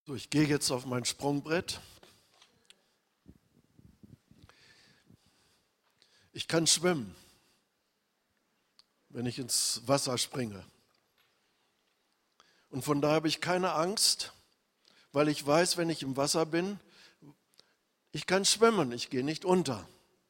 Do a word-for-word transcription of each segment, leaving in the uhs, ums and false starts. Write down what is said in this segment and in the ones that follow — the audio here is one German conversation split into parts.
So, ich gehe jetzt auf mein Sprungbrett. Ich kann schwimmen, wenn ich ins Wasser springe. Und von daher habe ich keine Angst, weil ich weiß, wenn ich im Wasser bin, ich kann schwimmen, ich gehe nicht unter.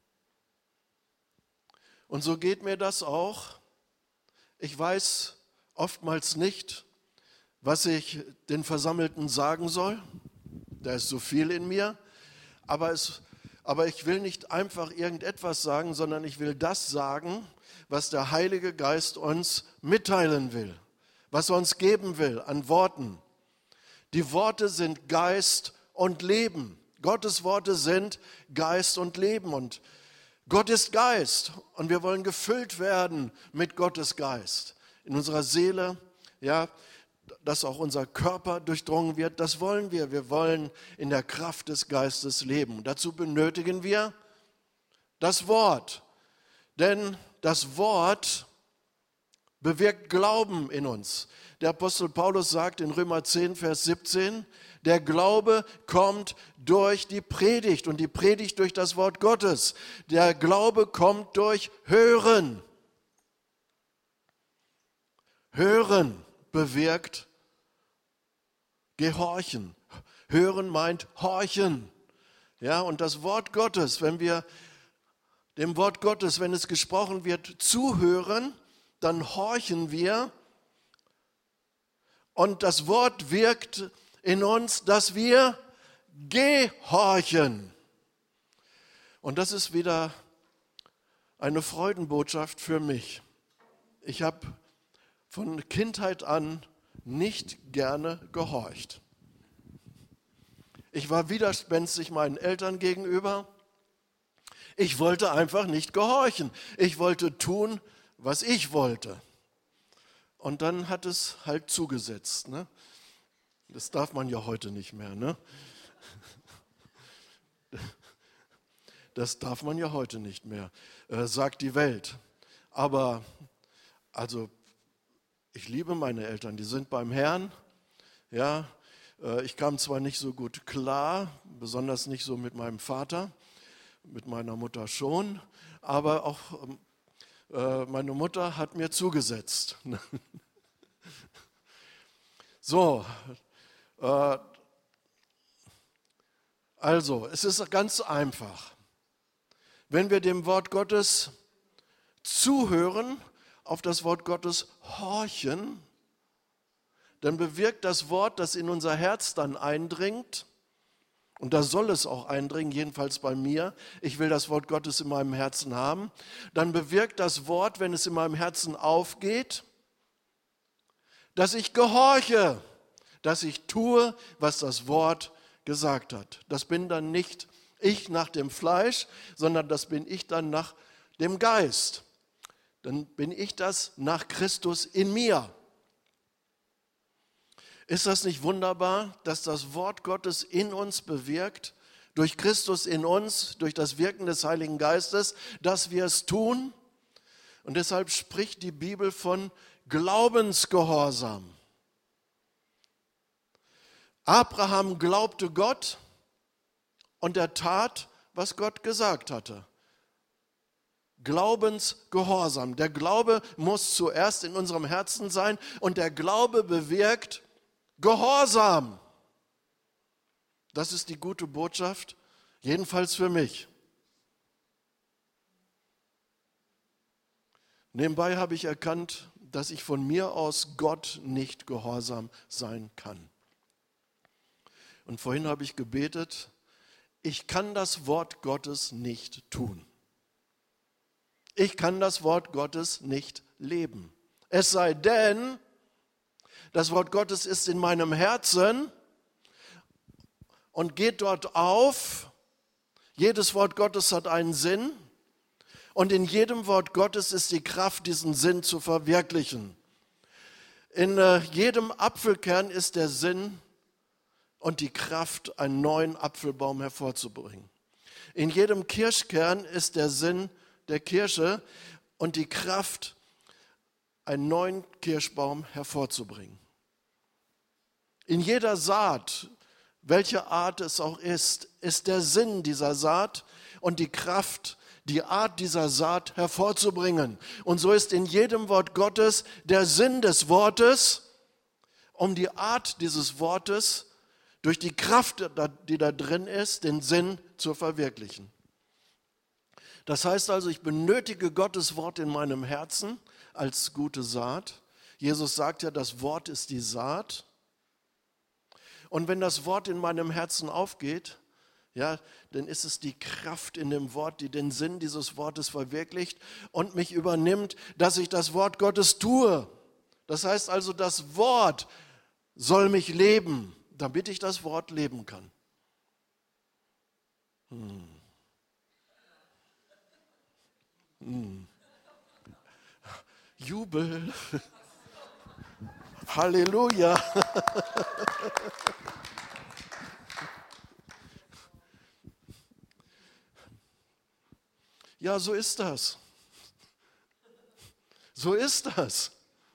Und so geht mir das auch. Ich weiß oftmals nicht, was ich den Versammelten sagen soll. Da ist so viel in mir. Aber, es, aber ich will nicht einfach irgendetwas sagen, sondern ich will das sagen, was der Heilige Geist uns mitteilen will, was er uns geben will an Worten. Die Worte sind Geist und Leben. Gottes Worte sind Geist und Leben. Und Gott ist Geist und wir wollen gefüllt werden mit Gottes Geist. In unserer Seele, ja, dass auch unser Körper durchdrungen wird, das wollen wir. Wir wollen in der Kraft des Geistes leben. Dazu benötigen wir das Wort. Denn das Wort bewirkt Glauben in uns. Der Apostel Paulus sagt in Römer zehn, Vers siebzehn, der Glaube kommt durch die Predigt und die Predigt durch das Wort Gottes. Der Glaube kommt durch Hören. Hören bewirkt Gehorchen. Hören meint horchen. Ja, und das Wort Gottes, wenn wir dem Wort Gottes, wenn es gesprochen wird, zuhören, dann horchen wir. Und das Wort wirkt in uns, dass wir gehorchen. Und das ist wieder eine Freudenbotschaft für mich. Ich habe von Kindheit an nicht gerne gehorcht. Ich war widerspenstig meinen Eltern gegenüber. Ich wollte einfach nicht gehorchen. Ich wollte tun, was ich wollte. Und dann hat es halt zugesetzt. Ne? Das darf man ja heute nicht mehr. Ne? Das darf man ja heute nicht mehr, äh, sagt die Welt. Aber also ich liebe meine Eltern, die sind beim Herrn. Ja, äh, ich kam zwar nicht so gut klar, besonders nicht so mit meinem Vater, mit meiner Mutter schon, aber auch äh, meine Mutter hat mir zugesetzt. So, äh, also, es ist ganz einfach. Wenn wir dem Wort Gottes zuhören, auf das Wort Gottes horchen, dann bewirkt das Wort, das in unser Herz dann eindringt, und da soll es auch eindringen, jedenfalls bei mir, ich will das Wort Gottes in meinem Herzen haben, dann bewirkt das Wort, wenn es in meinem Herzen aufgeht, dass ich gehorche, dass ich tue, was das Wort gesagt hat. Das bin dann nicht ich nach dem Fleisch, sondern das bin ich dann nach dem Geist. Dann bin ich das nach Christus in mir. Ist das nicht wunderbar, dass das Wort Gottes in uns bewirkt, durch Christus in uns, durch das Wirken des Heiligen Geistes, dass wir es tun? Und deshalb spricht die Bibel von Glaubensgehorsam. Abraham glaubte Gott und er tat, was Gott gesagt hatte. Glaubensgehorsam. Der Glaube muss zuerst in unserem Herzen sein und der Glaube bewirkt Gehorsam. Das ist die gute Botschaft, jedenfalls für mich. Nebenbei habe ich erkannt, dass ich von mir aus Gott nicht gehorsam sein kann. Und vorhin habe ich gebetet, ich kann das Wort Gottes nicht tun. Ich kann das Wort Gottes nicht leben. Es sei denn, das Wort Gottes ist in meinem Herzen und geht dort auf. Jedes Wort Gottes hat einen Sinn und in jedem Wort Gottes ist die Kraft, diesen Sinn zu verwirklichen. In äh, jedem Apfelkern ist der Sinn und die Kraft, einen neuen Apfelbaum hervorzubringen. In jedem Kirschkern ist der Sinn der Kirsche und die Kraft, einen neuen Kirschbaum hervorzubringen. In jeder Saat welche Art es auch ist, ist der Sinn dieser Saat und die Kraft, die Art dieser Saat hervorzubringen. Und so ist in jedem Wort Gottes der Sinn des Wortes, um die Art dieses Wortes durch die Kraft, die da drin ist, den Sinn zu verwirklichen. Das heißt also, ich benötige Gottes Wort in meinem Herzen als gute Saat. Jesus sagt ja, das Wort ist die Saat. Und wenn das Wort in meinem Herzen aufgeht, ja, dann ist es die Kraft in dem Wort, die den Sinn dieses Wortes verwirklicht und mich übernimmt, dass ich das Wort Gottes tue. Das heißt also, das Wort soll mich leben, damit ich das Wort leben kann. Hm. Hm. Jubel. Halleluja. Ja, so ist das. So ist das.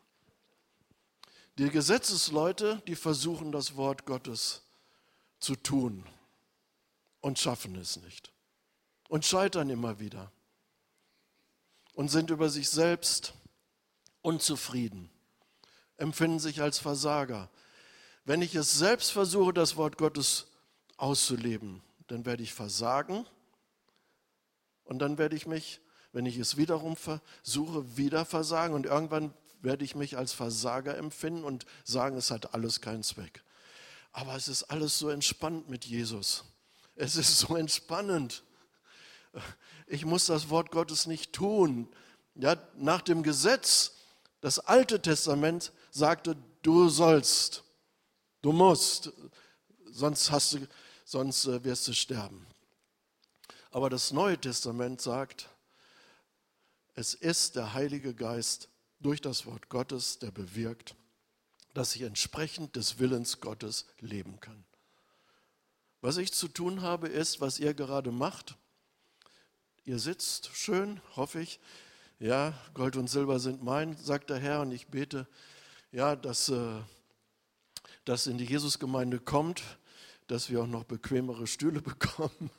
Die Gesetzesleute, die versuchen, das Wort Gottes zu tun und schaffen es nicht und scheitern immer wieder und sind über sich selbst unzufrieden, empfinden sich als Versager. Wenn ich es selbst versuche, das Wort Gottes auszuleben, dann werde ich versagen und dann werde ich mich, wenn ich es wiederum versuche, wieder versagen und irgendwann werde ich mich als Versager empfinden und sagen, es hat alles keinen Zweck. Aber es ist alles so entspannt mit Jesus. Es ist so entspannend. Ich muss das Wort Gottes nicht tun. Ja, nach dem Gesetz, das Alte Testament sagte, du sollst, du musst, sonst, hast du, sonst wirst du sterben. Aber das Neue Testament sagt, es ist der Heilige Geist durch das Wort Gottes, der bewirkt, dass ich entsprechend des Willens Gottes leben kann. Was ich zu tun habe, ist, was ihr gerade macht. Ihr sitzt schön, hoffe ich. Ja, Gold und Silber sind mein, sagt der Herr, und ich bete, ja, dass äh, das in die Jesusgemeinde kommt, dass wir auch noch bequemere Stühle bekommen.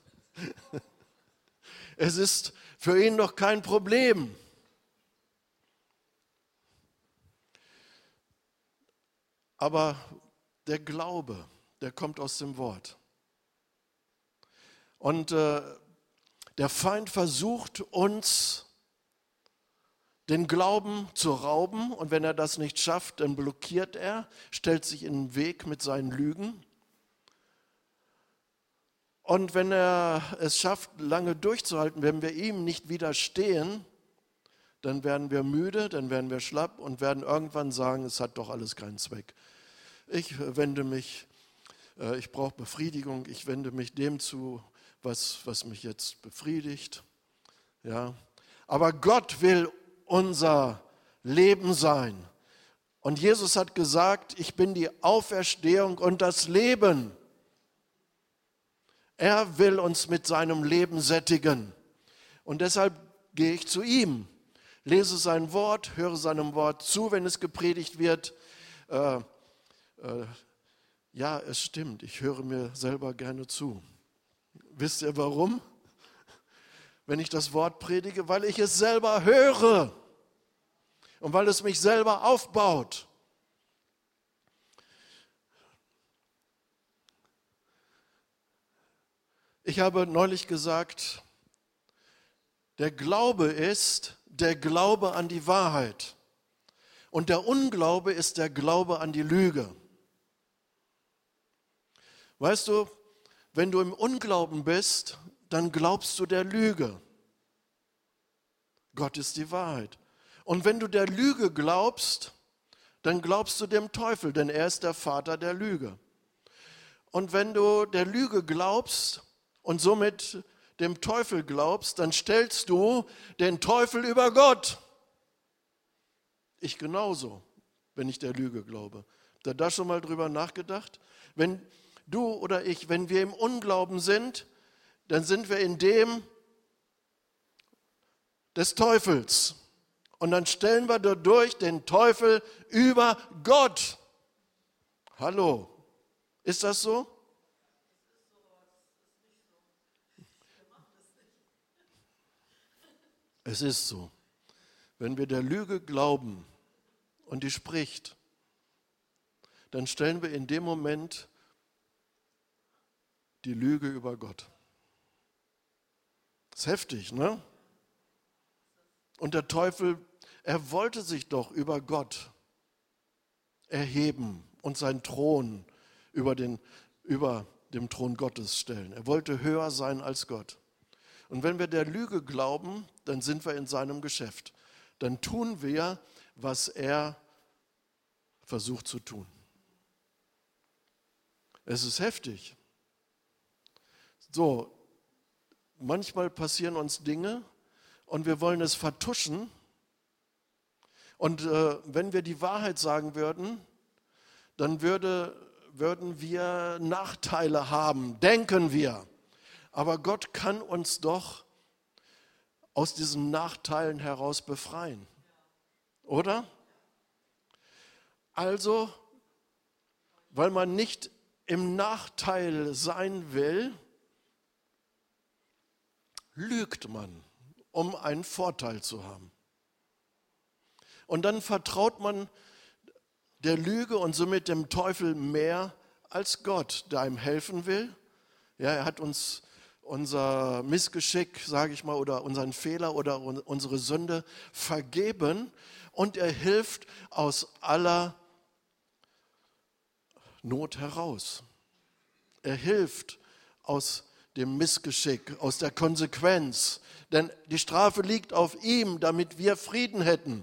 Es ist für ihn doch kein Problem. Aber der Glaube, der kommt aus dem Wort. Und äh, der Feind versucht uns, den Glauben zu rauben. Und wenn er das nicht schafft, dann blockiert er, stellt sich in den Weg mit seinen Lügen. Und wenn er es schafft, lange durchzuhalten, wenn wir ihm nicht widerstehen, dann werden wir müde, dann werden wir schlapp und werden irgendwann sagen, es hat doch alles keinen Zweck. Ich wende mich, äh, ich brauche Befriedigung, ich wende mich dem zu, was, was mich jetzt befriedigt. Ja. Aber Gott will unser Leben sein. Und Jesus hat gesagt, ich bin die Auferstehung und das Leben. Er will uns mit seinem Leben sättigen. Und deshalb gehe ich zu ihm, lese sein Wort, höre seinem Wort zu, wenn es gepredigt wird. Äh, äh, ja, es stimmt, ich höre mir selber gerne zu. Wisst ihr warum? Wenn ich das Wort predige, weil ich es selber höre und weil es mich selber aufbaut. Ich habe neulich gesagt, der Glaube ist der Glaube an die Wahrheit und der Unglaube ist der Glaube an die Lüge. Weißt du, wenn du im Unglauben bist, dann glaubst du der Lüge. Gott ist die Wahrheit. Und wenn du der Lüge glaubst, dann glaubst du dem Teufel, denn er ist der Vater der Lüge. Und wenn du der Lüge glaubst und somit dem Teufel glaubst, dann stellst du den Teufel über Gott. Ich genauso, wenn ich der Lüge glaube. Habt ihr da schon mal drüber nachgedacht? Wenn du oder ich, wenn wir im Unglauben sind, dann sind wir in dem des Teufels. Und dann stellen wir dadurch den Teufel über Gott. Hallo, ist das so? Es ist so, wenn wir der Lüge glauben und die spricht, dann stellen wir in dem Moment die Lüge über Gott. Das ist heftig, ne? Und der Teufel, er wollte sich doch über Gott erheben und seinen Thron über, den, über dem Thron Gottes stellen. Er wollte höher sein als Gott. Und wenn wir der Lüge glauben, dann sind wir in seinem Geschäft. Dann tun wir, was er versucht zu tun. Es ist heftig. So, manchmal passieren uns Dinge und wir wollen es vertuschen. Und äh, wenn wir die Wahrheit sagen würden, dann würde, würden wir Nachteile haben, denken wir. Aber Gott kann uns doch aus diesen Nachteilen heraus befreien. Oder? Also, weil man nicht im Nachteil sein will, lügt man, um einen Vorteil zu haben. Und dann vertraut man der Lüge und somit dem Teufel mehr als Gott, der einem helfen will. Ja, er hat uns unser Missgeschick, sage ich mal, oder unseren Fehler oder unsere Sünde vergeben und er hilft aus aller Not heraus. Er hilft aus dem Missgeschick, aus der Konsequenz, denn die Strafe liegt auf ihm, damit wir Frieden hätten.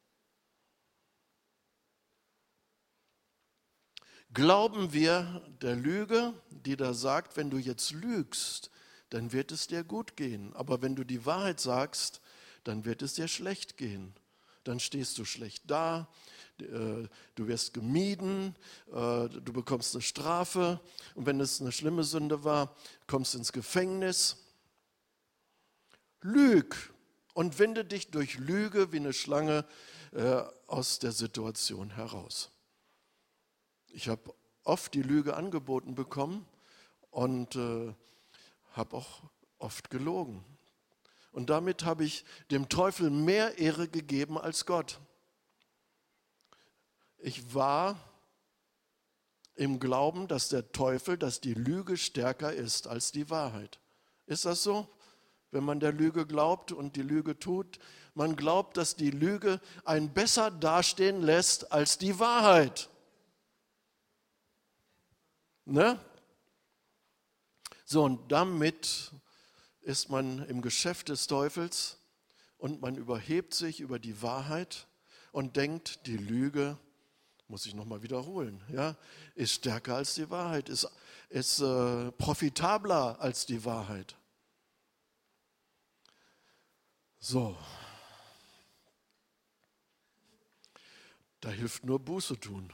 Glauben wir der Lüge, die da sagt, wenn du jetzt lügst, dann wird es dir gut gehen. Aber wenn du die Wahrheit sagst, dann wird es dir schlecht gehen. Dann stehst du schlecht da, du wirst gemieden, du bekommst eine Strafe. Und wenn es eine schlimme Sünde war, kommst du ins Gefängnis. Lüg und winde dich durch Lüge wie eine Schlange aus der Situation heraus. Ich habe oft die Lüge angeboten bekommen und äh, habe auch oft gelogen. Und damit habe ich dem Teufel mehr Ehre gegeben als Gott. Ich war im Glauben, dass der Teufel, dass die Lüge stärker ist als die Wahrheit. Ist das so? Wenn man der Lüge glaubt und die Lüge tut, man glaubt, dass die Lüge einen besser dastehen lässt als die Wahrheit. Ne? So, und damit ist man im Geschäft des Teufels und man überhebt sich über die Wahrheit und denkt, die Lüge, muss ich nochmal wiederholen, ja, ist stärker als die Wahrheit, ist, ist äh, profitabler als die Wahrheit. So, da hilft nur Buße tun.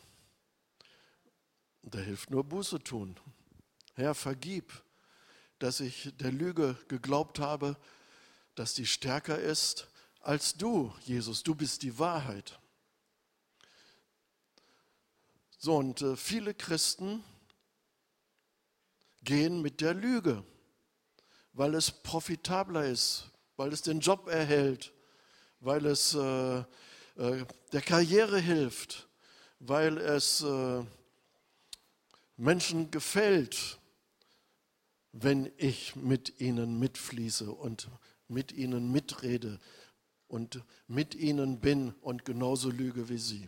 Da hilft nur Buße tun. Herr, vergib, dass ich der Lüge geglaubt habe, dass die stärker ist als du, Jesus. Du bist die Wahrheit. So, und äh, viele Christen gehen mit der Lüge, weil es profitabler ist, weil es den Job erhält, weil es äh, äh, der Karriere hilft, weil es äh, Menschen gefällt, wenn ich mit ihnen mitfließe und mit ihnen mitrede und mit ihnen bin und genauso lüge wie sie.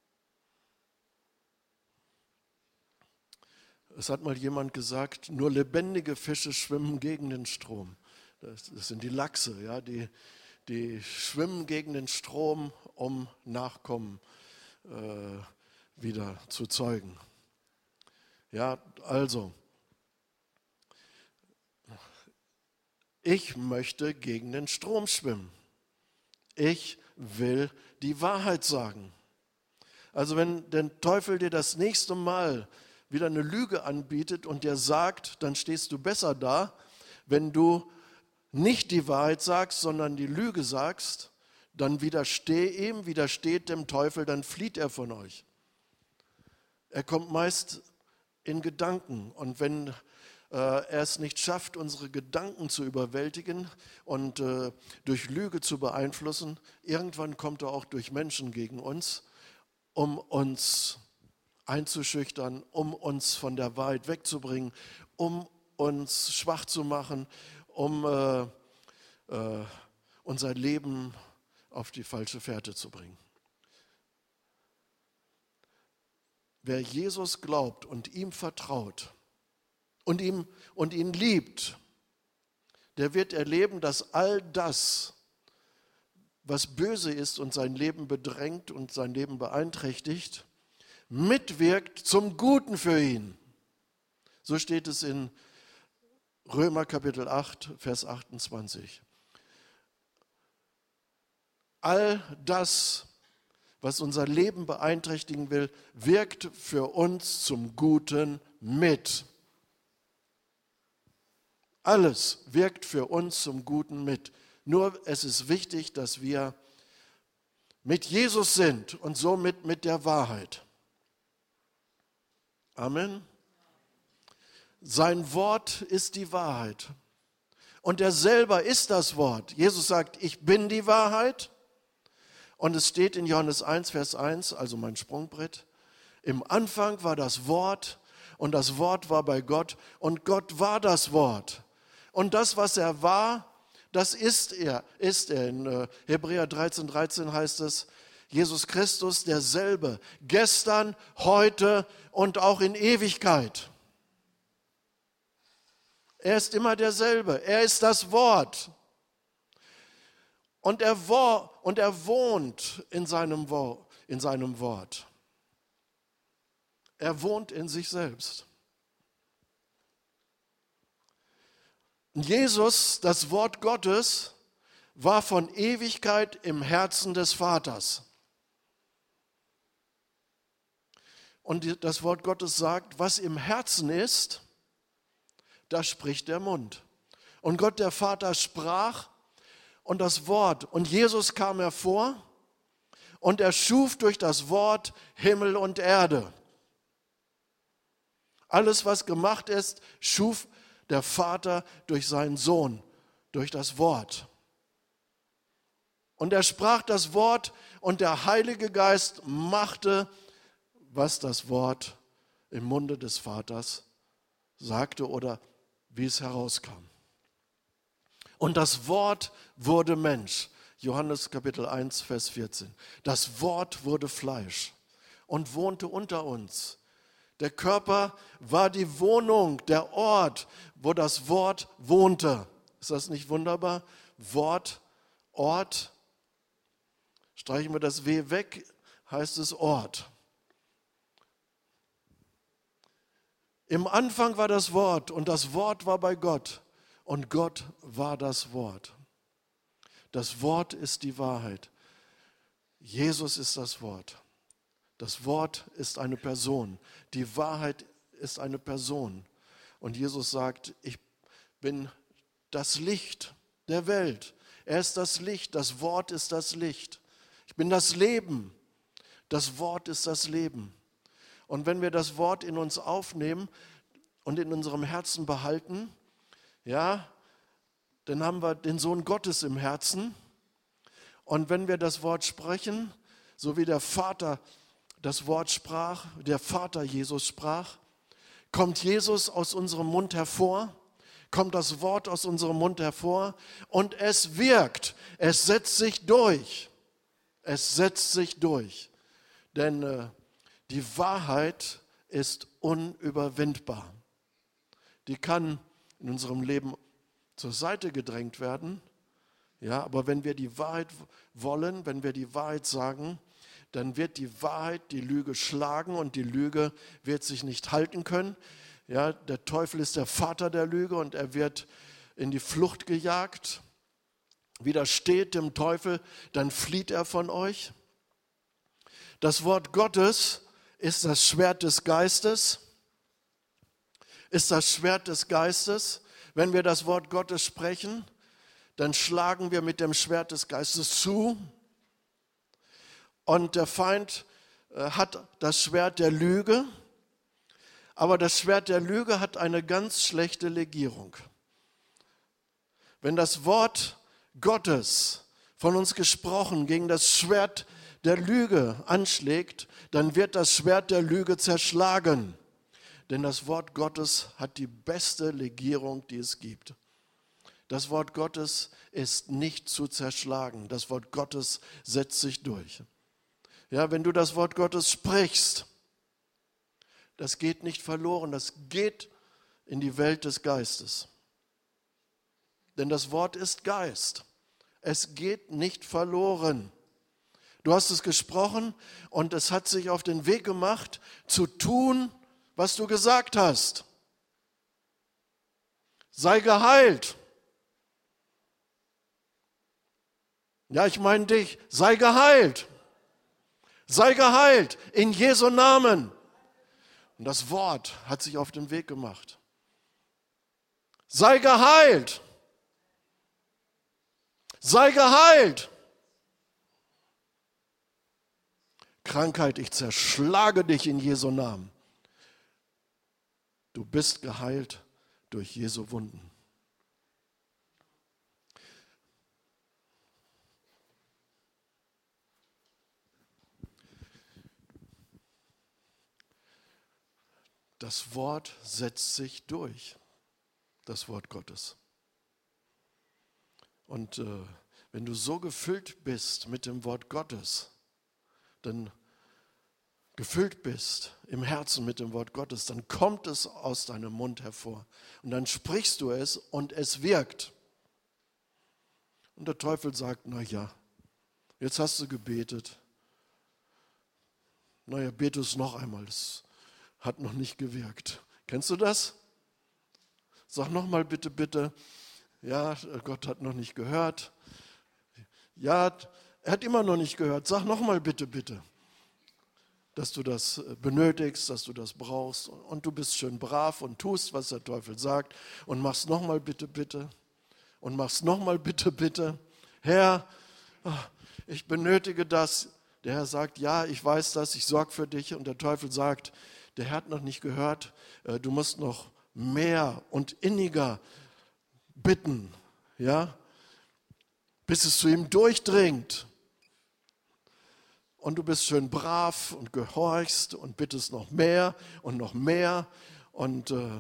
Es hat mal jemand gesagt, nur lebendige Fische schwimmen gegen den Strom. Das, das sind die Lachse, ja, die, die schwimmen gegen den Strom, um Nachkommen äh, wieder zu zeugen. Ja, also, ich möchte gegen den Strom schwimmen. Ich will die Wahrheit sagen. Also wenn der Teufel dir das nächste Mal wieder eine Lüge anbietet und dir sagt, dann stehst du besser da, wenn du nicht die Wahrheit sagst, sondern die Lüge sagst, dann widersteh ihm, widersteht dem Teufel, dann flieht er von euch. Er kommt meist in Gedanken und wenn äh, er es nicht schafft, unsere Gedanken zu überwältigen und äh, durch Lüge zu beeinflussen, irgendwann kommt er auch durch Menschen gegen uns, um uns einzuschüchtern, um uns von der Wahrheit wegzubringen, um uns schwach zu machen, um äh, äh, unser Leben auf die falsche Fährte zu bringen. Wer Jesus glaubt und ihm vertraut und, ihm, und ihn liebt, der wird erleben, dass all das, was böse ist und sein Leben bedrängt und sein Leben beeinträchtigt, mitwirkt zum Guten für ihn. So steht es in Römer Kapitel acht, Vers achtundzwanzig. All das, was unser Leben beeinträchtigen will, wirkt für uns zum Guten mit. Alles wirkt für uns zum Guten mit. Nur es ist wichtig, dass wir mit Jesus sind und somit mit der Wahrheit. Amen. Sein Wort ist die Wahrheit. Und er selber ist das Wort. Jesus sagt, ich bin die Wahrheit. Und es steht in Johannes eins, Vers eins, also mein Sprungbrett, im Anfang war das Wort und das Wort war bei Gott und Gott war das Wort. Und das, was er war, das ist er. Ist er. In Hebräer dreizehn, dreizehn heißt es, Jesus Christus derselbe, gestern, heute und auch in Ewigkeit. Er ist immer derselbe. Er ist das Wort. Und er, wo, und er wohnt in seinem, Wo, in seinem Wort. Er wohnt in sich selbst. Und Jesus, das Wort Gottes, war von Ewigkeit im Herzen des Vaters. Und das Wort Gottes sagt, was im Herzen ist, das spricht der Mund. Und Gott der Vater sprach und das Wort, und Jesus kam hervor und er schuf durch das Wort Himmel und Erde. Alles, was gemacht ist, schuf der Vater durch seinen Sohn, durch das Wort. Und er sprach das Wort und der Heilige Geist machte, was das Wort im Munde des Vaters sagte oder wie es herauskam. Und das Wort wurde Mensch. Johannes Kapitel eins, Vers vierzehn. Das Wort wurde Fleisch und wohnte unter uns. Der Körper war die Wohnung, der Ort, wo das Wort wohnte. Ist das nicht wunderbar? Wort, Ort. Streichen wir das W weg, heißt es Ort. Im Anfang war das Wort und das Wort war bei Gott und Gott war das Wort. Das Wort ist die Wahrheit. Jesus ist das Wort. Das Wort ist eine Person. Die Wahrheit ist eine Person. Und Jesus sagt, ich bin das Licht der Welt. Er ist das Licht, das Wort ist das Licht. Ich bin das Leben. Das Wort ist das Leben. Und wenn wir das Wort in uns aufnehmen und in unserem Herzen behalten, ja, dann haben wir den Sohn Gottes im Herzen. Und wenn wir das Wort sprechen, so wie der Vater das Wort sprach, der Vater Jesus sprach, kommt Jesus aus unserem Mund hervor, kommt das Wort aus unserem Mund hervor und es wirkt, es setzt sich durch, es setzt sich durch, denn äh, die Wahrheit ist unüberwindbar. Die kann in unserem Leben zur Seite gedrängt werden, ja, aber wenn wir die Wahrheit wollen, wenn wir die Wahrheit sagen, dann wird die Wahrheit die Lüge schlagen und die Lüge wird sich nicht halten können. Ja, der Teufel ist der Vater der Lüge und er wird in die Flucht gejagt. Widersteht dem Teufel, dann flieht er von euch. Das Wort Gottes ist das Schwert des Geistes. Ist das Schwert des Geistes. Wenn wir das Wort Gottes sprechen, dann schlagen wir mit dem Schwert des Geistes zu. Und der Feind hat das Schwert der Lüge. Aber das Schwert der Lüge hat eine ganz schlechte Legierung. Wenn das Wort Gottes von uns gesprochen gegen das Schwert der Lüge anschlägt, dann wird das Schwert der Lüge zerschlagen. Denn das Wort Gottes hat die beste Legierung, die es gibt. Das Wort Gottes ist nicht zu zerschlagen. Das Wort Gottes setzt sich durch. Ja, wenn du das Wort Gottes sprichst, das geht nicht verloren, das geht in die Welt des Geistes. Denn das Wort ist Geist. Es geht nicht verloren. Du hast es gesprochen und es hat sich auf den Weg gemacht, zu tun, was du gesagt hast. Sei geheilt. Ja, ich meine dich. Sei geheilt. Sei geheilt in Jesu Namen. Und das Wort hat sich auf den Weg gemacht. Sei geheilt. Sei geheilt. Krankheit, ich zerschlage dich in Jesu Namen. Du bist geheilt durch Jesu Wunden. Das Wort setzt sich durch, das Wort Gottes. Und äh, wenn du so gefüllt bist mit dem Wort Gottes, dann gefüllt bist im Herzen mit dem Wort Gottes, dann kommt es aus deinem Mund hervor. Und dann sprichst du es und es wirkt. Und der Teufel sagt, na ja, jetzt hast du gebetet. Na ja, bete es noch einmal, das hat noch nicht gewirkt. Kennst du das? Sag nochmal bitte, bitte. Ja, Gott hat noch nicht gehört. Ja, er hat immer noch nicht gehört. Sag nochmal bitte, bitte, dass du das benötigst, dass du das brauchst. Und du bist schön brav und tust, was der Teufel sagt. Und machst nochmal bitte, bitte. Und machst nochmal bitte, bitte. Herr, ich benötige das. Der Herr sagt, ja, ich weiß das, ich sorge für dich. Und der Teufel sagt, der Herr hat noch nicht gehört, du musst noch mehr und inniger bitten, ja, bis es zu ihm durchdringt. Und du bist schön brav und gehorchst und bittest noch mehr und noch mehr und äh,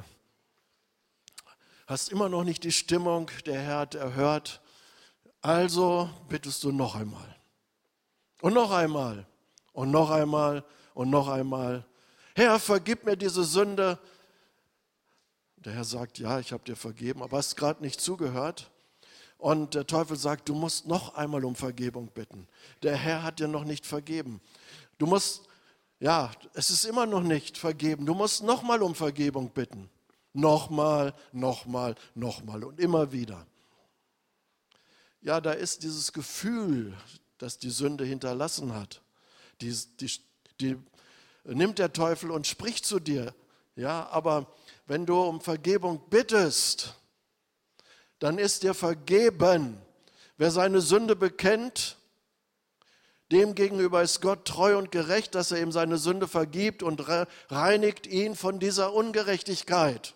hast immer noch nicht die Stimmung, der Herr hat erhört. Also bittest du noch einmal und noch einmal und noch einmal und noch einmal. Herr, vergib mir diese Sünde. Der Herr sagt, ja, ich habe dir vergeben, aber hast gerade nicht zugehört. Und der Teufel sagt, du musst noch einmal um Vergebung bitten. Der Herr hat dir noch nicht vergeben. Du musst, ja, es ist immer noch nicht vergeben. Du musst noch mal um Vergebung bitten. Nochmal, nochmal, nochmal und immer wieder. Ja, da ist dieses Gefühl, das die Sünde hinterlassen hat. Die, die, die nimmt der Teufel und spricht zu dir. Ja, aber wenn du um Vergebung bittest, dann ist dir vergeben. Wer seine Sünde bekennt, dem gegenüber ist Gott treu und gerecht, dass er ihm seine Sünde vergibt und reinigt ihn von dieser Ungerechtigkeit.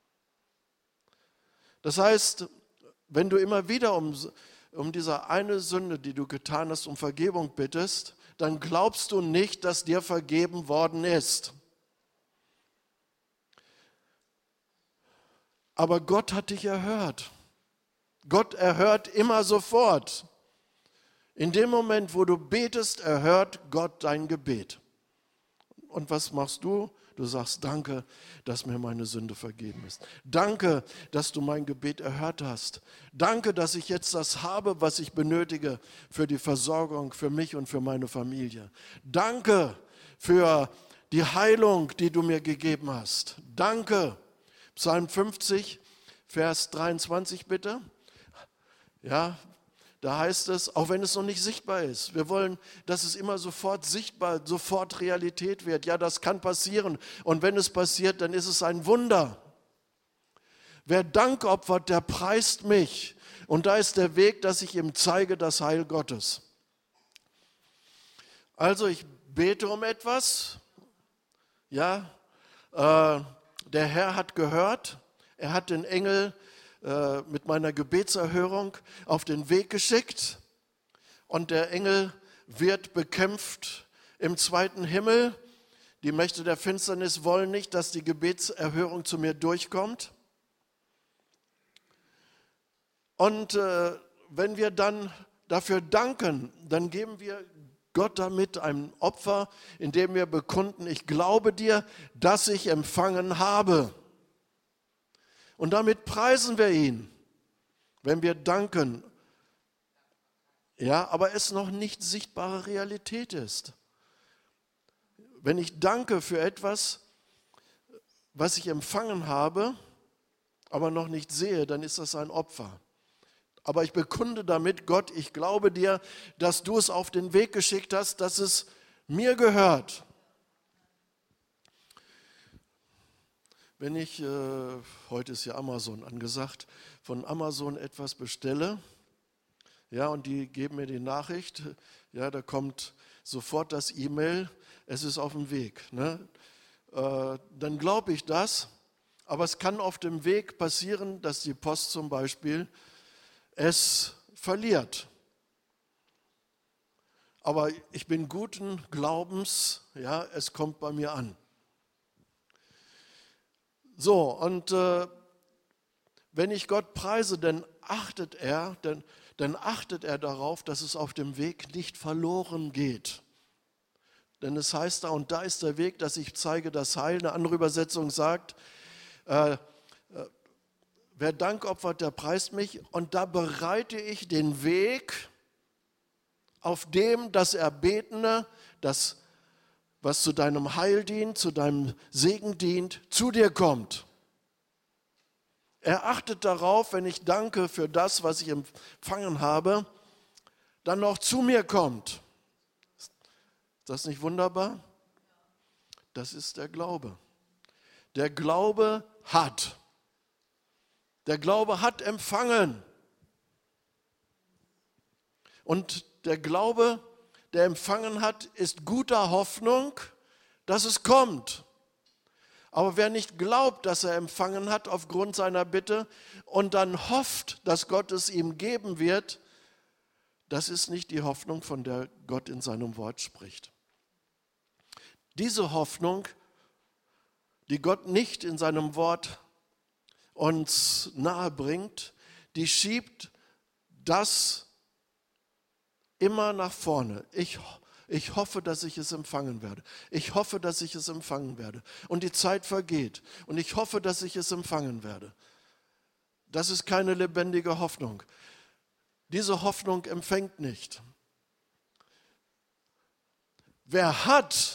Das heißt, wenn du immer wieder um, um diese eine Sünde, die du getan hast, um Vergebung bittest, dann glaubst du nicht, dass dir vergeben worden ist. Aber Gott hat dich erhört. Gott erhört immer sofort. In dem Moment, wo du betest, erhört Gott dein Gebet. Und was machst du? Du sagst, danke, dass mir meine Sünde vergeben ist. Danke, dass du mein Gebet erhört hast. Danke, dass ich jetzt das habe, was ich benötige für die Versorgung, für mich und für meine Familie. Danke für die Heilung, die du mir gegeben hast. Danke. Psalm fünfzig, Vers dreiundzwanzig bitte. Ja, da heißt es, auch wenn es noch nicht sichtbar ist, wir wollen, dass es immer sofort sichtbar, sofort Realität wird. Ja, das kann passieren. Und wenn es passiert, dann ist es ein Wunder. Wer Dank opfert, der preist mich. Und da ist der Weg, dass ich ihm zeige das Heil Gottes. Also ich bete um etwas, ja, Äh, der Herr hat gehört, er hat den Engel äh, mit meiner Gebetserhörung auf den Weg geschickt und der Engel wird bekämpft im zweiten Himmel. Die Mächte der Finsternis wollen nicht, dass die Gebetserhörung zu mir durchkommt. Und äh, wenn wir dann dafür danken, dann geben wir Gott damit ein Opfer, indem wir bekunden, ich glaube dir, dass ich empfangen habe. Und damit preisen wir ihn, wenn wir danken. Ja, aber es noch nicht sichtbare Realität ist. Wenn ich danke für etwas, was ich empfangen habe, aber noch nicht sehe, dann ist das ein Opfer. Aber ich bekunde damit, Gott, ich glaube dir, dass du es auf den Weg geschickt hast, dass es mir gehört. Wenn ich, äh, heute ist ja Amazon angesagt, von Amazon etwas bestelle, ja, und die geben mir die Nachricht, ja, da kommt sofort das E-Mail, es ist auf dem Weg. Ne? Äh, dann glaube ich das, aber es kann auf dem Weg passieren, dass die Post zum Beispiel es verliert. Aber ich bin guten Glaubens, ja, es kommt bei mir an. So, und äh, wenn ich Gott preise, dann achtet er, dann, dann achtet er darauf, dass es auf dem Weg nicht verloren geht. Denn es heißt da, und da ist der Weg, dass ich zeige das Heil. Eine andere Übersetzung sagt, äh, wer Dank opfert, der preist mich, und da bereite ich den Weg, auf dem das Erbetene, das, was zu deinem Heil dient, zu deinem Segen dient, zu dir kommt. Er achtet darauf, wenn ich danke für das, was ich empfangen habe, dann noch zu mir kommt. Ist das nicht wunderbar? Das ist der Glaube. Der Glaube hat. Der Glaube hat empfangen. Und der Glaube, der empfangen hat, ist guter Hoffnung, dass es kommt. Aber wer nicht glaubt, dass er empfangen hat aufgrund seiner Bitte und dann hofft, dass Gott es ihm geben wird, das ist nicht die Hoffnung, von der Gott in seinem Wort spricht. Diese Hoffnung, die Gott nicht in seinem Wort uns nahe bringt, die schiebt das immer nach vorne. Ich, ich hoffe, dass ich es empfangen werde. Ich hoffe, dass ich es empfangen werde. Und die Zeit vergeht. Und ich hoffe, dass ich es empfangen werde. Das ist keine lebendige Hoffnung. Diese Hoffnung empfängt nicht. Wer hat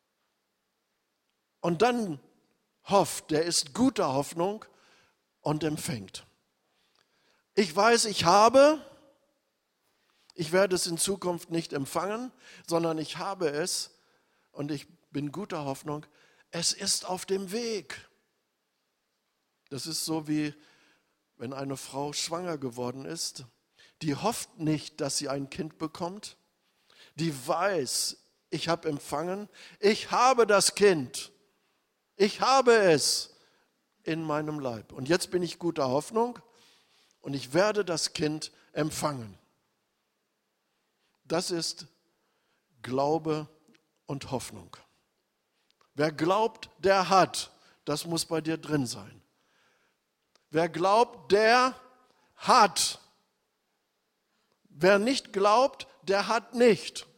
und dann hofft, der ist guter Hoffnung und empfängt. Ich weiß, ich habe, ich werde es in Zukunft nicht empfangen, sondern ich habe es und ich bin guter Hoffnung, es ist auf dem Weg. Das ist so wie, wenn eine Frau schwanger geworden ist, die hofft nicht, dass sie ein Kind bekommt, die weiß, ich habe empfangen, ich habe das Kind, ich habe es in meinem Leib. Und jetzt bin ich guter Hoffnung und ich werde das Kind empfangen. Das ist Glaube und Hoffnung. Wer glaubt, der hat. Das muss bei dir drin sein. Wer glaubt, der hat. Wer nicht glaubt, der hat nicht.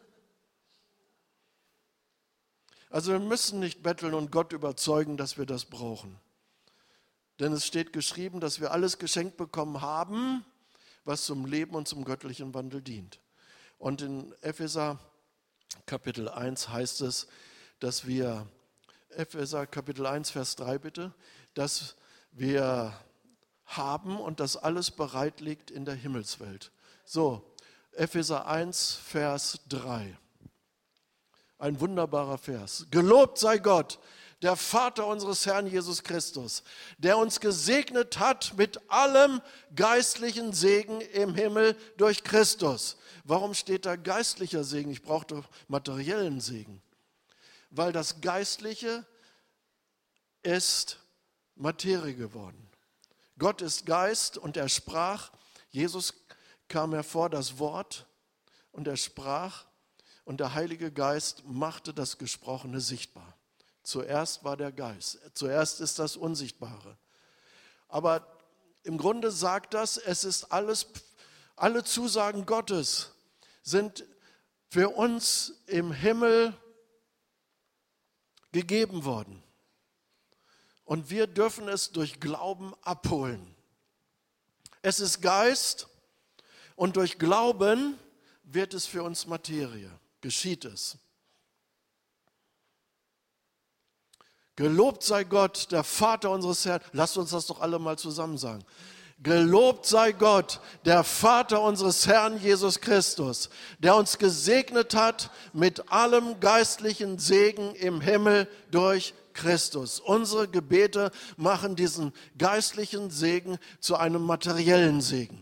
Also wir müssen nicht betteln und Gott überzeugen, dass wir das brauchen. Denn es steht geschrieben, dass wir alles geschenkt bekommen haben, was zum Leben und zum göttlichen Wandel dient. Und in Epheser Kapitel eins heißt es, dass wir, Epheser Kapitel eins, Vers drei bitte, dass wir haben und dass alles bereit liegt in der Himmelswelt. So, Epheser eins, Vers drei. Ein wunderbarer Vers. Gelobt sei Gott, der Vater unseres Herrn Jesus Christus, der uns gesegnet hat mit allem geistlichen Segen im Himmel durch Christus. Warum steht da geistlicher Segen? Ich brauche doch materiellen Segen. Weil das Geistliche ist Materie geworden. Gott ist Geist und er sprach, Jesus kam hervor, das Wort, und er sprach und der Heilige Geist machte das Gesprochene sichtbar. Zuerst war der Geist, zuerst ist das Unsichtbare. Aber im Grunde sagt das, es ist alles, alle Zusagen Gottes sind für uns im Himmel gegeben worden. Und wir dürfen es durch Glauben abholen. Es ist Geist und durch Glauben wird es für uns Materie, geschieht es. Gelobt sei Gott, der Vater unseres Herrn. Lasst uns das doch alle mal zusammen sagen. Gelobt sei Gott, der Vater unseres Herrn Jesus Christus, der uns gesegnet hat mit allem geistlichen Segen im Himmel durch Christus. Unsere Gebete machen diesen geistlichen Segen zu einem materiellen Segen.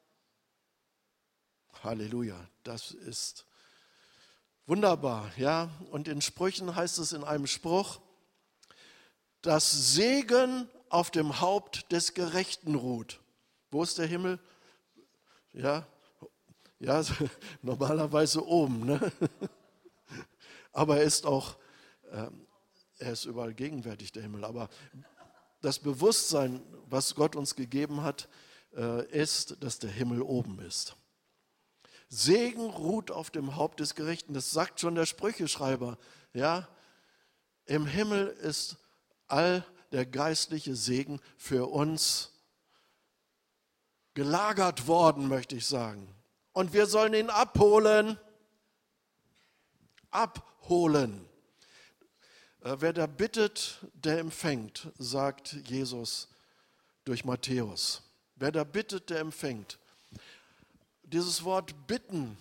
Halleluja, das ist wunderbar, ja. Und in Sprüchen heißt es in einem Spruch, dass Segen auf dem Haupt des Gerechten ruht. Wo ist der Himmel? Ja, ja, normalerweise oben, ne? Aber er ist auch, äh, er ist überall gegenwärtig, der Himmel. Aber das Bewusstsein, was Gott uns gegeben hat, äh, ist, dass der Himmel oben ist. Segen ruht auf dem Haupt des Gerechten. Das sagt schon der Sprücheschreiber. Ja? Im Himmel ist all der geistliche Segen für uns gelagert worden, möchte ich sagen. Und wir sollen ihn abholen. Abholen. Wer da bittet, der empfängt, sagt Jesus durch Matthäus. Wer da bittet, der empfängt. Dieses Wort bitten,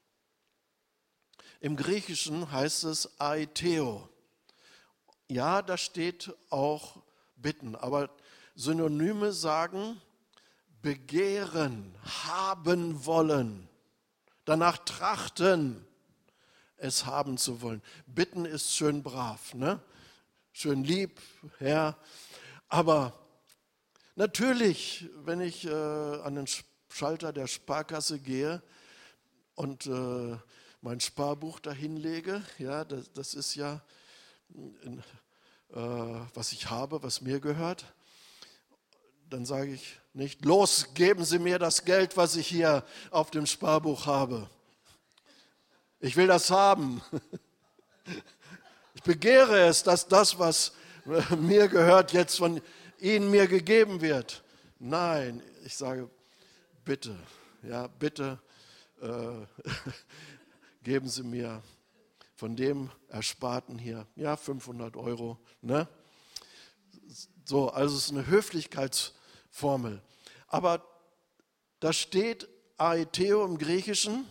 im Griechischen heißt es aiteo. Ja, da steht auch bitten, aber Synonyme sagen begehren, haben wollen, danach trachten, es haben zu wollen. Bitten ist schön brav, ne? Schön lieb, ja. Aber natürlich, wenn ich äh, an den Schalter der Sparkasse gehe und äh, mein Sparbuch dahin lege, ja, das, das ist ja, äh, was ich habe, was mir gehört, dann sage ich nicht, los, geben Sie mir das Geld, was ich hier auf dem Sparbuch habe. Ich will das haben. Ich begehre es, dass das, was mir gehört, jetzt von Ihnen mir gegeben wird. Nein, ich sage, bitte, ja, bitte äh, geben Sie mir von dem Ersparten hier, ja, fünfhundert Euro. Ne? So, also es ist eine Höflichkeitsformel. Aber da steht aiteo im Griechischen,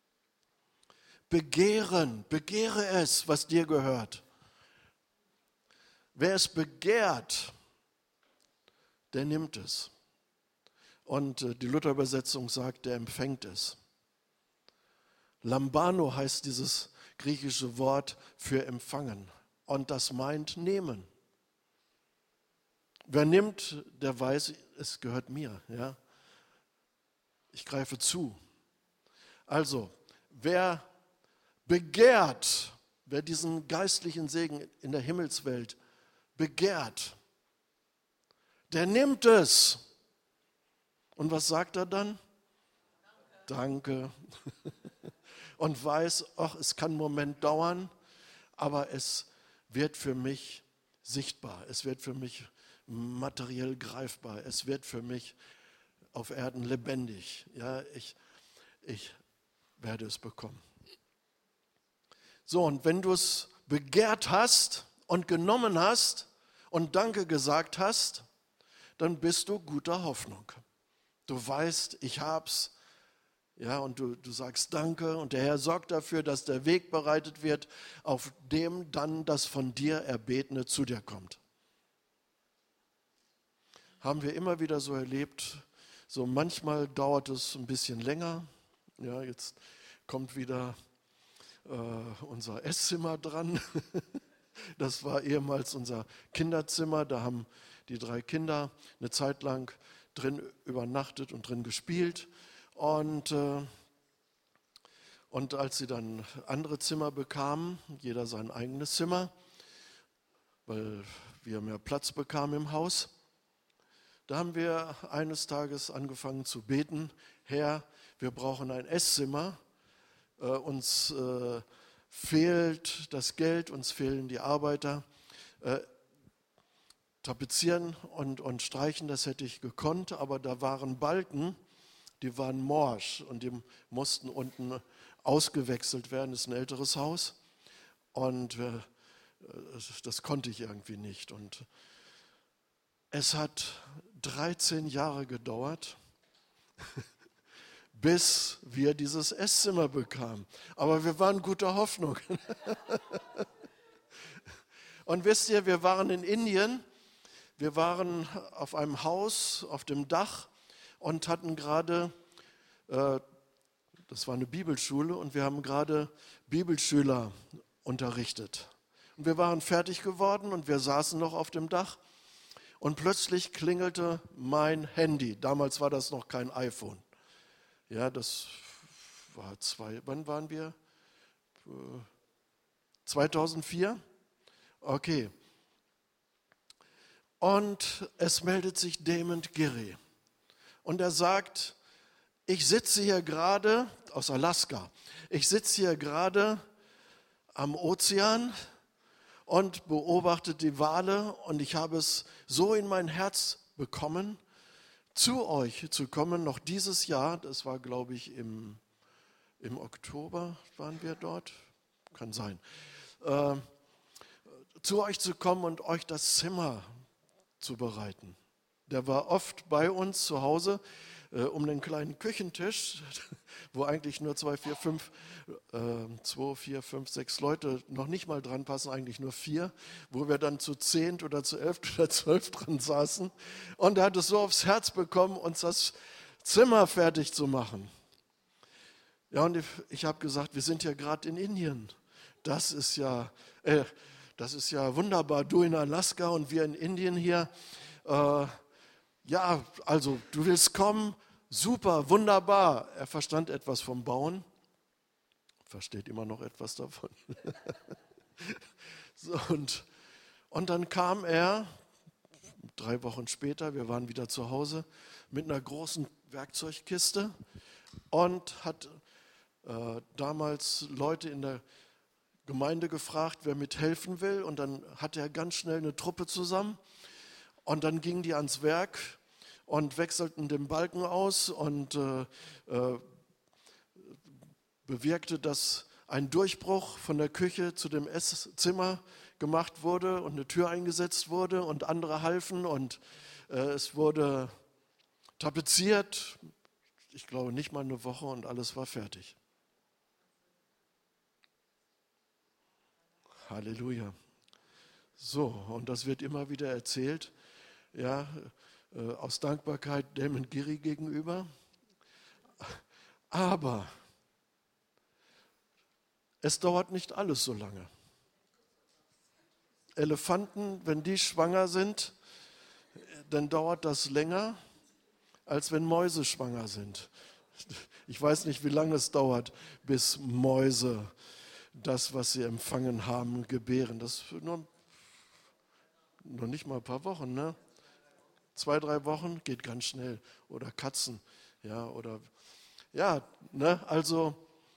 begehren, begehre es, was dir gehört. Wer es begehrt, der nimmt es. Und die Luther-Übersetzung sagt, der empfängt es. Lambano heißt dieses griechische Wort für empfangen. Und das meint nehmen. Wer nimmt, der weiß, es gehört mir. Ja? Ich greife zu. Also, wer begehrt, wer diesen geistlichen Segen in der Himmelswelt begehrt, der nimmt es. Und was sagt er dann? Danke. Danke. Und weiß, ach, es kann einen Moment dauern, aber es wird für mich sichtbar, es wird für mich materiell greifbar, es wird für mich auf Erden lebendig. Ja, ich, ich werde es bekommen. So, und wenn du es begehrt hast und genommen hast und Danke gesagt hast, dann bist du guter Hoffnung. Du weißt, ich hab's, ja, und du, du sagst Danke und der Herr sorgt dafür, dass der Weg bereitet wird, auf dem dann das von dir Erbetene zu dir kommt. Haben wir immer wieder so erlebt, so manchmal dauert es ein bisschen länger, ja, jetzt kommt wieder äh, unser Esszimmer dran Das war ehemals unser Kinderzimmer. Da haben die drei Kinder eine Zeit lang drin übernachtet und drin gespielt. Und, äh, und als sie dann andere Zimmer bekamen, jeder sein eigenes Zimmer, weil wir mehr Platz bekamen im Haus, da haben wir eines Tages angefangen zu beten: Herr, wir brauchen ein Esszimmer, äh, uns äh, fehlt das Geld, uns fehlen die Arbeiter. Äh, tapezieren und, und streichen, das hätte ich gekonnt, aber da waren Balken, die waren morsch und die mussten unten ausgewechselt werden. Das ist ein älteres Haus und äh, das konnte ich irgendwie nicht. Und es hat dreizehn Jahre gedauert, bis wir dieses Esszimmer bekamen. Aber wir waren guter Hoffnung. Und wisst ihr, wir waren in Indien, wir waren auf einem Haus, auf dem Dach und hatten gerade, äh, das war eine Bibelschule, und wir haben gerade Bibelschüler unterrichtet. Und wir waren fertig geworden und wir saßen noch auf dem Dach und plötzlich klingelte mein Handy. Damals war das noch kein iPhone. Ja, das war zwei, wann waren wir? zweitausendvier? Okay. Und es meldet sich Damon Giri. Und er sagt, ich sitze hier gerade, aus Alaska, ich sitze hier gerade am Ozean und beobachte die Wale und ich habe es so in mein Herz bekommen, zu euch zu kommen, noch dieses Jahr, das war glaube ich im, im Oktober waren wir dort, kann sein, äh, zu euch zu kommen und euch das Zimmer zu bereiten. Der war oft bei uns zu Hause äh, um den kleinen Küchentisch, wo eigentlich nur zwei, vier, fünf, äh, zwei, vier, fünf, sechs Leute noch nicht mal dran passen, eigentlich nur vier, wo wir dann zu zehnt oder zu elf oder zwölf dran saßen. Und er hat es so aufs Herz bekommen, uns das Zimmer fertig zu machen. Ja, und ich, ich habe gesagt, wir sind ja gerade in Indien. Das ist ja, äh, das ist ja wunderbar. Du in Alaska und wir in Indien hier. Äh, ja, also du willst kommen, super, wunderbar. Er verstand etwas vom Bauen, versteht immer noch etwas davon. so, und, und dann kam er, drei Wochen später, wir waren wieder zu Hause, mit einer großen Werkzeugkiste und hat äh, damals Leute in der Gemeinde gefragt, wer mithelfen will. Und dann hatte er ganz schnell eine Truppe zusammen. Und dann gingen die ans Werk und wechselten den Balken aus und äh, äh, bewirkte, dass ein Durchbruch von der Küche zu dem Esszimmer gemacht wurde und eine Tür eingesetzt wurde und andere halfen und äh, es wurde tapeziert. Ich glaube nicht mal eine Woche und alles war fertig. Halleluja. So, und das wird immer wieder erzählt, ja, äh, aus Dankbarkeit Damon Giri gegenüber. Aber es dauert nicht alles so lange. Elefanten, wenn die schwanger sind, dann dauert das länger, als wenn Mäuse schwanger sind. Ich weiß nicht, wie lange es dauert, bis Mäuse das, was sie empfangen haben, gebären. Das ist nur, noch nicht mal ein paar Wochen, ne? Zwei, drei Wochen geht ganz schnell. Oder Katzen, ja, oder, ja, ne, also,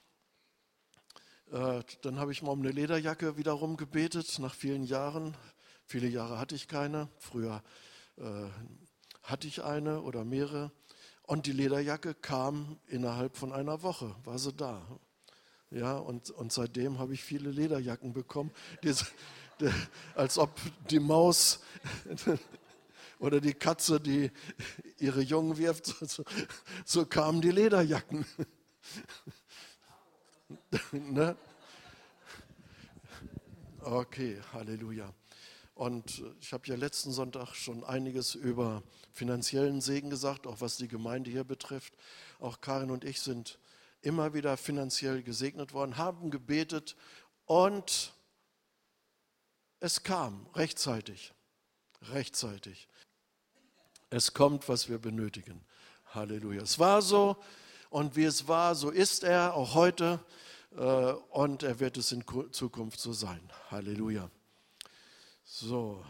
äh, dann habe ich mal um eine Lederjacke wiederum gebetet, nach vielen Jahren. Viele Jahre hatte ich keine, früher äh, hatte ich eine oder mehrere. Und die Lederjacke kam innerhalb von einer Woche, war sie da. Ja, und, und seitdem habe ich viele Lederjacken bekommen, die, die, als ob die Maus oder die Katze, die ihre Jungen wirft, so, so kamen die Lederjacken. ne? Okay, Halleluja. Und ich habe ja letzten Sonntag schon einiges über finanziellen Segen gesagt, auch was die Gemeinde hier betrifft. Auch Karin und ich sind immer wieder finanziell gesegnet worden, haben gebetet und es kam rechtzeitig, rechtzeitig. Es kommt, was wir benötigen. Halleluja. Es war so und wie es war, so ist er auch heute äh, und er wird es in Zukunft so sein. Halleluja. So,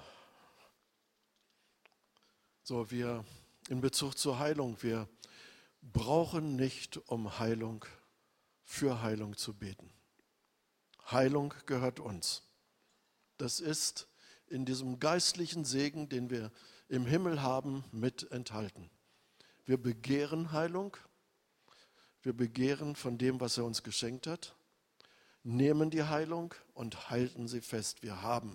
so wir in Bezug zur Heilung, wir brauchen nicht, um Heilung, für Heilung zu beten. Heilung gehört uns. Das ist in diesem geistlichen Segen, den wir im Himmel haben, mit enthalten. Wir begehren Heilung, wir begehren von dem, was er uns geschenkt hat, nehmen die Heilung und halten sie fest. Wir haben.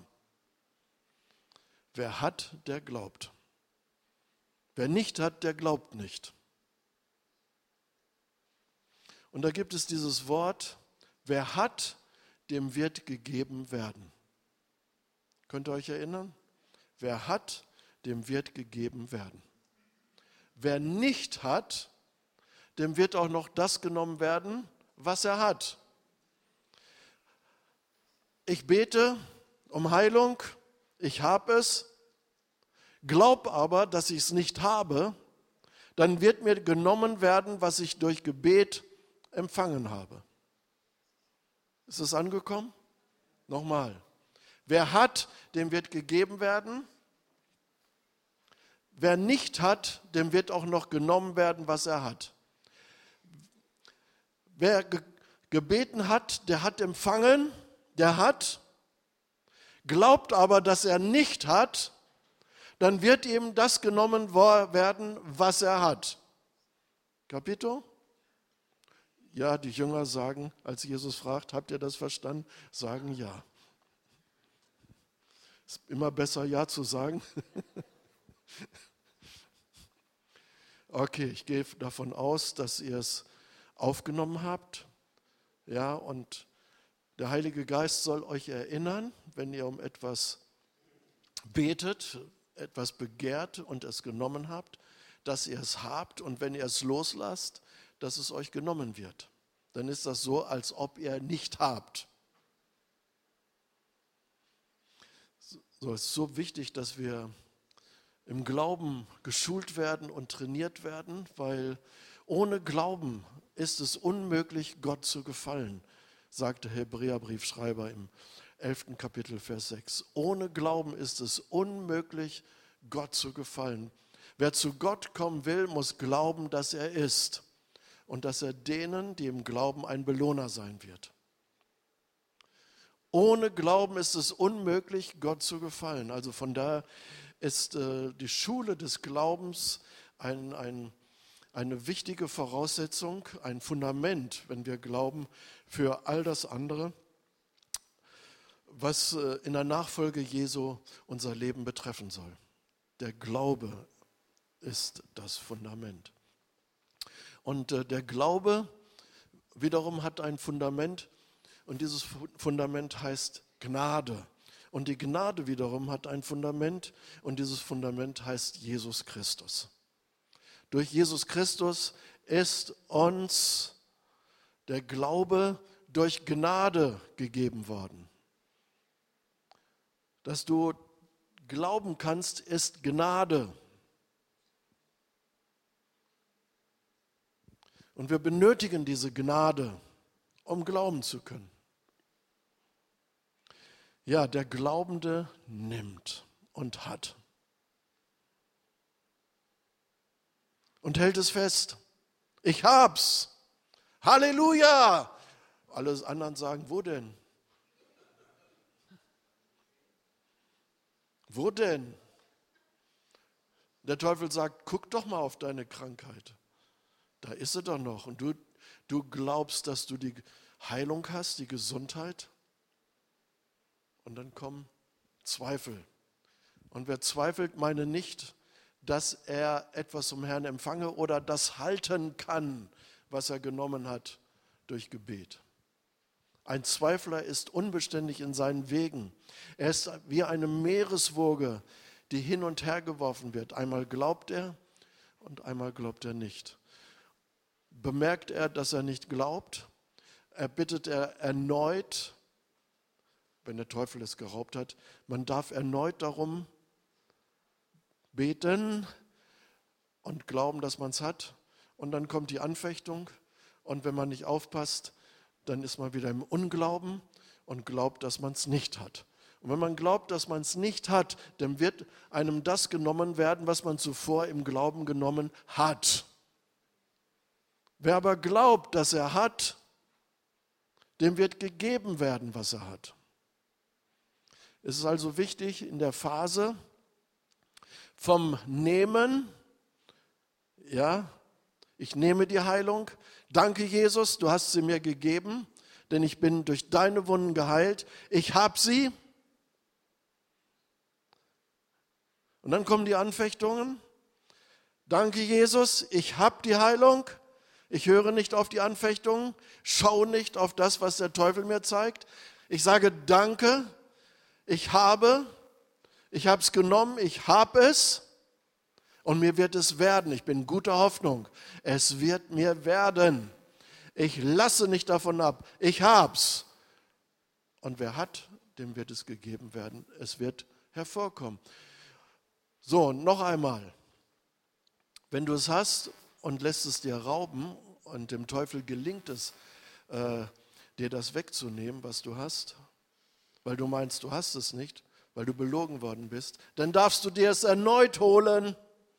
Wer hat, der glaubt. Wer nicht hat, der glaubt nicht. Und da gibt es dieses Wort, wer hat, dem wird gegeben werden. Könnt ihr euch erinnern? Wer hat, dem wird gegeben werden. Wer nicht hat, dem wird auch noch das genommen werden, was er hat. Ich bete um Heilung, ich habe es, glaub aber, dass ich es nicht habe, dann wird mir genommen werden, was ich durch Gebet empfangen habe. Ist es angekommen? Nochmal. Wer hat, dem wird gegeben werden. Wer nicht hat, dem wird auch noch genommen werden, was er hat. Wer ge- gebeten hat, der hat empfangen, der hat. Glaubt aber, dass er nicht hat, dann wird ihm das genommen werden, was er hat. Kapito? Ja, die Jünger sagen, als Jesus fragt, habt ihr das verstanden? Sagen ja. Ist immer besser, ja zu sagen. Okay, ich gehe davon aus, dass ihr es aufgenommen habt. Ja, und der Heilige Geist soll euch erinnern, wenn ihr um etwas betet, etwas begehrt und es genommen habt, dass ihr es habt und wenn ihr es loslasst, dass es euch genommen wird. Dann ist das so, als ob ihr nicht habt. So, es ist so wichtig, dass wir im Glauben geschult werden und trainiert werden, weil ohne Glauben ist es unmöglich, Gott zu gefallen, sagt der Hebräerbriefschreiber im elften Kapitel, Vers sechs. Ohne Glauben ist es unmöglich, Gott zu gefallen. Wer zu Gott kommen will, muss glauben, dass er ist und dass er denen, die im Glauben, ein Belohner sein wird. Ohne Glauben ist es unmöglich, Gott zu gefallen. Also von daher ist äh, die Schule des Glaubens ein, ein, eine wichtige Voraussetzung, ein Fundament, wenn wir glauben, für all das andere, was äh, in der Nachfolge Jesu unser Leben betreffen soll. Der Glaube ist das Fundament. Und äh, der Glaube wiederum hat ein Fundament und dieses Fundament heißt Gnade. Und die Gnade wiederum hat ein Fundament und dieses Fundament heißt Jesus Christus. Durch Jesus Christus ist uns der Glaube durch Gnade gegeben worden. Dass du glauben kannst, ist Gnade. Und wir benötigen diese Gnade, um glauben zu können. Ja, der Glaubende nimmt und hat. Und hält es fest. Ich hab's. Halleluja. Alle anderen sagen, wo denn? Wo denn? Der Teufel sagt, guck doch mal auf deine Krankheit. Da ist sie doch noch. Und du, du glaubst, dass du die Heilung hast, die Gesundheit. Und dann kommen Zweifel. Und wer zweifelt, meine nicht, dass er etwas vom Herrn empfange oder das halten kann, was er genommen hat durch Gebet. Ein Zweifler ist unbeständig in seinen Wegen. Er ist wie eine Meereswoge, die hin und her geworfen wird. Einmal glaubt er und einmal glaubt er nicht. Bemerkt er, dass er nicht glaubt, erbittet er erneut. wenn der Teufel es geraubt hat. Man darf erneut darum beten und glauben, dass man es hat. Und dann kommt die Anfechtung. Und wenn man nicht aufpasst, dann ist man wieder im Unglauben und glaubt, dass man es nicht hat. Und wenn man glaubt, dass man es nicht hat, dann wird einem das genommen werden, was man zuvor im Glauben genommen hat. Wer aber glaubt, dass er hat, dem wird gegeben werden, was er hat. Es ist also wichtig, in der Phase vom Nehmen, ja, ich nehme die Heilung, danke Jesus, du hast sie mir gegeben, denn ich bin durch deine Wunden geheilt, ich habe sie. Und dann kommen die Anfechtungen, danke Jesus, ich habe die Heilung, ich höre nicht auf die Anfechtungen, schaue nicht auf das, was der Teufel mir zeigt. Ich sage danke, ich habe, ich habe es genommen, ich habe es und mir wird es werden. Ich bin guter Hoffnung, es wird mir werden. Ich lasse nicht davon ab, ich hab's. Und wer hat, dem wird es gegeben werden. Es wird hervorkommen. So, noch einmal, wenn du es hast und lässt es dir rauben und dem Teufel gelingt es, äh, dir das wegzunehmen, was du hast, weil du meinst, du hast es nicht, weil du belogen worden bist, dann darfst du dir es erneut holen.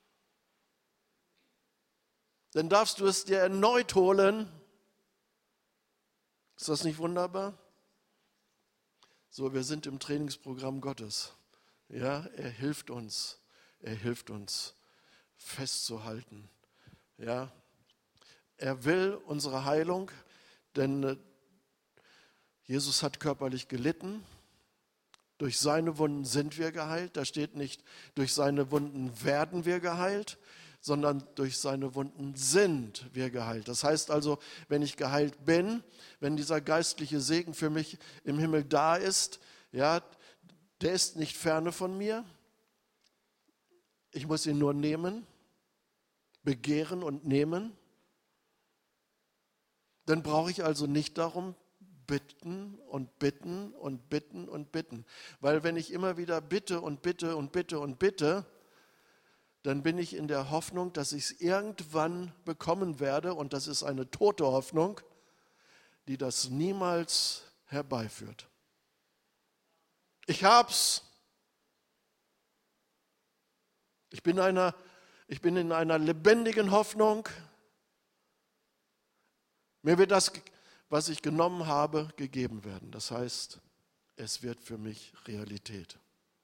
Dann darfst du es dir erneut holen. Ist das nicht wunderbar? So, wir sind im Trainingsprogramm Gottes. Ja, er hilft uns. Er hilft uns festzuhalten. Ja, er will unsere Heilung, denn Jesus hat körperlich gelitten. Durch seine Wunden sind wir geheilt. Da steht nicht, durch seine Wunden werden wir geheilt, sondern durch seine Wunden sind wir geheilt. Das heißt also, wenn ich geheilt bin, wenn dieser geistliche Segen für mich im Himmel da ist, ja, der ist nicht ferne von mir. Ich muss ihn nur nehmen, begehren und nehmen. Dann brauche ich also nicht darum bitten und bitten und bitten und bitten. Weil wenn ich immer wieder bitte und bitte und bitte und bitte, dann bin ich in der Hoffnung, dass ich es irgendwann bekommen werde. Und das ist eine tote Hoffnung, die das niemals herbeiführt. Ich hab's. Ich bin, einer, ich bin in einer lebendigen Hoffnung. Mir wird das, was ich genommen habe, gegeben werden. Das heißt, es wird für mich Realität.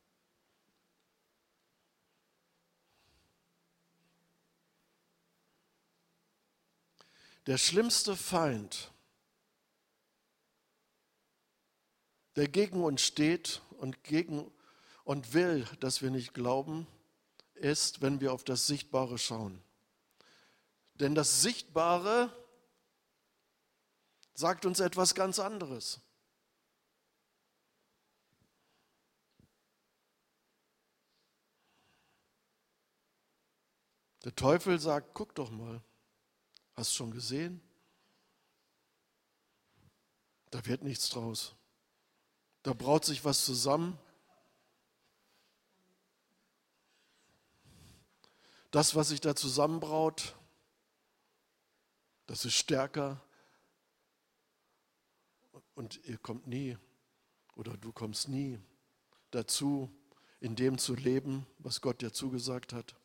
Der schlimmste Feind, der gegen uns steht und, gegen, und will, dass wir nicht glauben, ist, wenn wir auf das Sichtbare schauen. Denn das Sichtbare sagt uns etwas ganz anderes. Der Teufel sagt, guck doch mal, hast du schon gesehen? Da wird nichts draus. Da braut sich was zusammen. Das, was sich da zusammenbraut, das ist stärker. Und ihr kommt nie, oder du kommst nie dazu, in dem zu leben, was Gott dir zugesagt hat.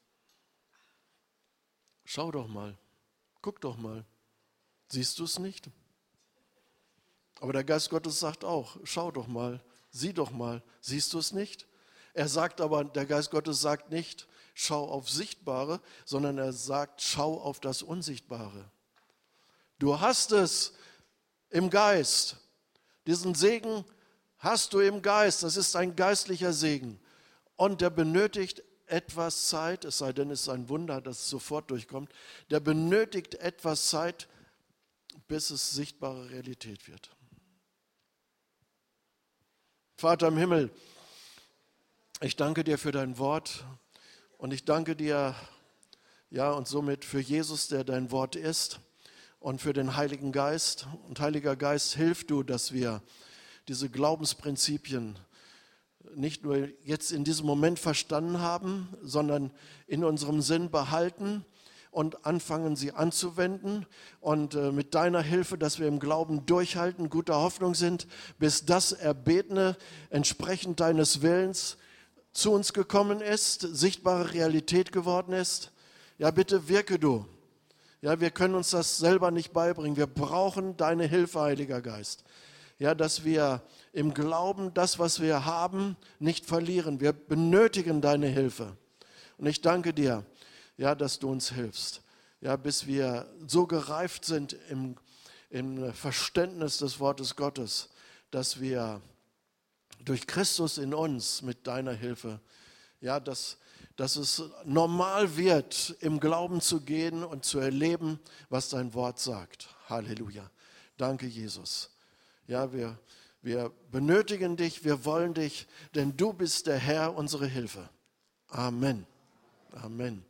Schau doch mal, guck doch mal, siehst du es nicht? Aber der Geist Gottes sagt auch, schau doch mal, sieh doch mal, siehst du es nicht? Er sagt aber, der Geist Gottes sagt nicht, schau auf Sichtbare, sondern er sagt, schau auf das Unsichtbare. Du hast es im Geist. Diesen Segen hast du im Geist. Das ist ein geistlicher Segen. Und der benötigt etwas Zeit, es sei denn, es ist ein Wunder, dass es sofort durchkommt. Der benötigt etwas Zeit, bis es sichtbare Realität wird. Vater im Himmel, ich danke dir für dein Wort und ich danke dir, ja, und somit für Jesus, der dein Wort ist, und für den Heiligen Geist. Und Heiliger Geist, hilf du, dass wir diese Glaubensprinzipien nicht nur jetzt in diesem Moment verstanden haben, sondern in unserem Sinn behalten und anfangen, sie anzuwenden. Und äh, mit deiner Hilfe, dass wir im Glauben durchhalten, guter Hoffnung sind, bis das Erbetene entsprechend deines Willens zu uns gekommen ist, sichtbare Realität geworden ist. Ja, bitte wirke du. Ja, wir können uns das selber nicht beibringen. Wir brauchen deine Hilfe, Heiliger Geist. Ja, dass wir im Glauben das, was wir haben, nicht verlieren. Wir benötigen deine Hilfe. Und ich danke dir, ja, dass du uns hilfst. Ja, bis wir so gereift sind im, im Verständnis des Wortes Gottes, dass wir durch Christus in uns mit deiner Hilfe, ja, dass, dass es normal wird, im Glauben zu gehen und zu erleben, was dein Wort sagt. Halleluja. Danke, Jesus. Ja, wir, wir benötigen dich, wir wollen dich, denn du bist der Herr, unsere Hilfe. Amen. Amen.